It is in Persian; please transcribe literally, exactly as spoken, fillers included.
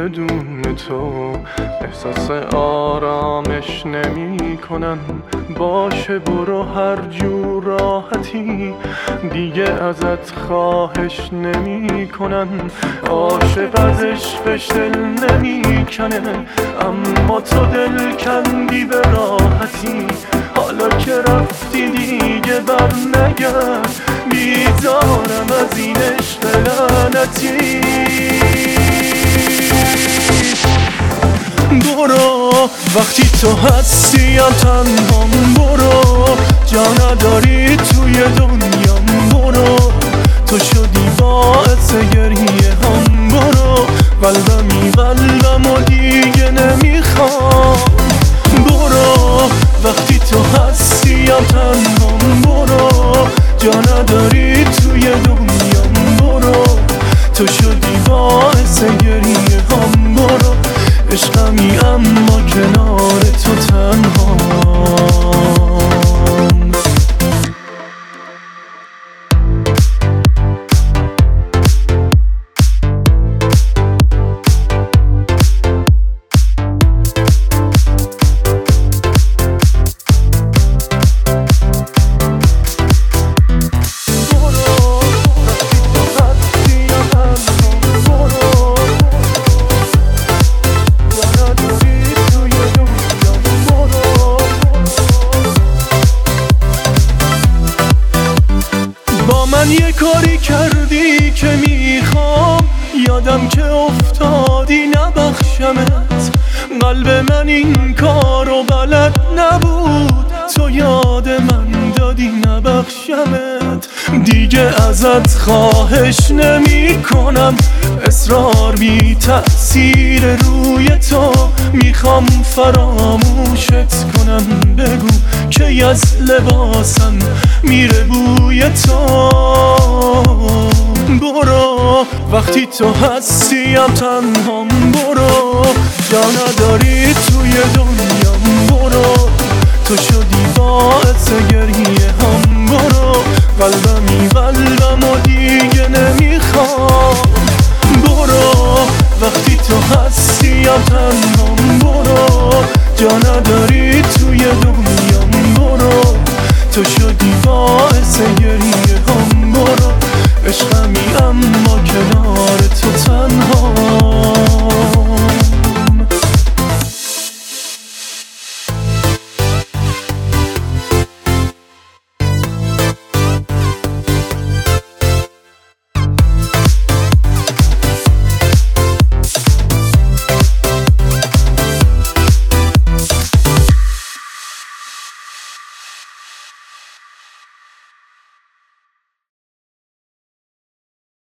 بدون تو احساس آرامش نمی کنم. باشه برو هر جور راحتی، دیگه ازت خواهش نمی کنم. عاشق از عشقش دل نمی کنه، اما تو دل کندی به راحتی. حالا که رفتی دیگه بر نگرد، بیزارم از این عشق لعنتی. برو وقتی تو هستیم تنهام، برو جا نداری توی دنیام. برو تو شدی باعث گریه هم، برو قلبمی قلبم و دیگه نمیخوام. برو وقتی تو هستیم تنهام، برو جا نداری توی دنیام. برو تو شدی باعث گریه هم، برو عشقمی اما کنار تو تنهام. یه کاری کردی که میخوام یادم که افتادی نبخشمت. قلب من این کارو بلد نبود، تو یاد من دادی نبخشمت. دیگه ازت خواهش نمی کنم، اصرار بی تأثیر روی تو. میخوام فراموشت کنم، بگو که از لباسم میره بوی تو. برو وقتی تو هستیم تنهام، برو جا نداری توی دنیام. برو تو شدی باعث گریه هم، برو قلبمی قلبم و دیگه